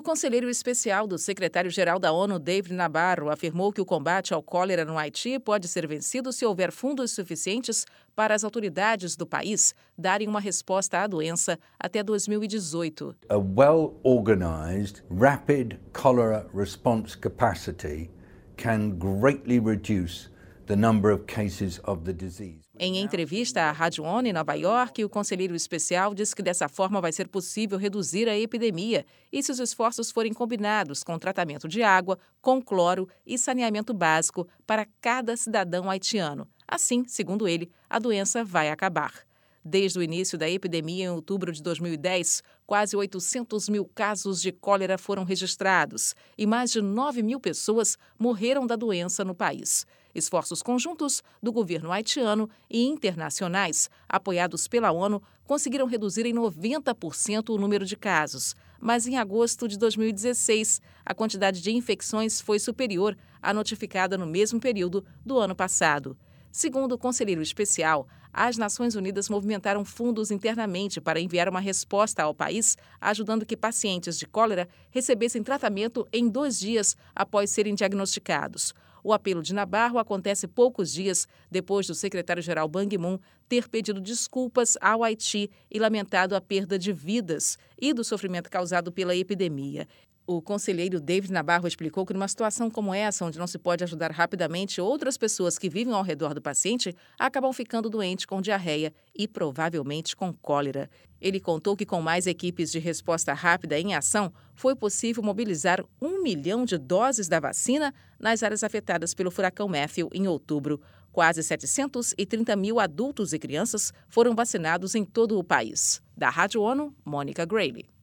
conselheiro especial do secretário-geral da ONU, David Nabarro, afirmou que o combate ao cólera no Haiti pode ser vencido se houver fundos suficientes para as autoridades do país darem uma resposta à doença até 2018. A well-organized, rapid cholera response capacity can greatly reduce the number of cases of the disease. Em entrevista à Rádio ONU em Nova York, o conselheiro especial disse que dessa forma vai ser possível reduzir a epidemia e se os esforços forem combinados com tratamento de água, com cloro e saneamento básico para cada cidadão haitiano. Assim, segundo ele, a doença vai acabar. Desde o início da epidemia, em outubro de 2010, quase 800 mil casos de cólera foram registrados e mais de 9 mil pessoas morreram da doença no país. Esforços conjuntos do governo haitiano e internacionais, apoiados pela ONU, conseguiram reduzir em 90% o número de casos. Mas em agosto de 2016, a quantidade de infecções foi superior à notificada no mesmo período do ano passado. Segundo o conselheiro especial, as Nações Unidas movimentaram fundos internamente para enviar uma resposta ao país, ajudando que pacientes de cólera recebessem tratamento em 2 dias após serem diagnosticados. O apelo de Nabarro acontece poucos dias depois do secretário-geral Ban Ki-moon ter pedido desculpas ao Haiti e lamentado a perda de vidas e do sofrimento causado pela epidemia. O conselheiro David Nabarro explicou que numa situação como essa, onde não se pode ajudar rapidamente, outras pessoas que vivem ao redor do paciente acabam ficando doentes com diarreia e provavelmente com cólera. Ele contou que com mais equipes de resposta rápida em ação, foi possível mobilizar 1 milhão de doses da vacina nas áreas afetadas pelo furacão Matthew em outubro. Quase 730 mil adultos e crianças foram vacinados em todo o país. Da Rádio ONU, Mônica Grayle.